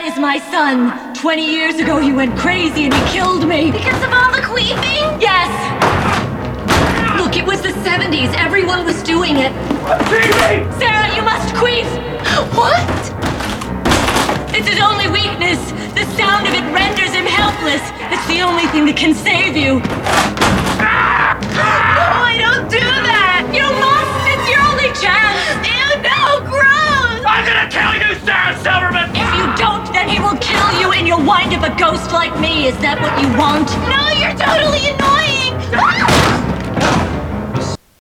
is my son. 20 years ago, he went crazy and he killed me. Because of all the queefing? Yes! Look, it was the 70s. Everyone was doing it. TV! Sarah, you must queef! What? It's his only weakness. The sound of it renders him helpless. It's the only thing that can save you. Oh, I don't do that! You must! It's your only chance! Ew, no, gross! I'm gonna kill you, Sarah Silverman! If you don't, then he will kill you and you'll wind up a ghost like me. Is that what you want? No, you're totally annoying!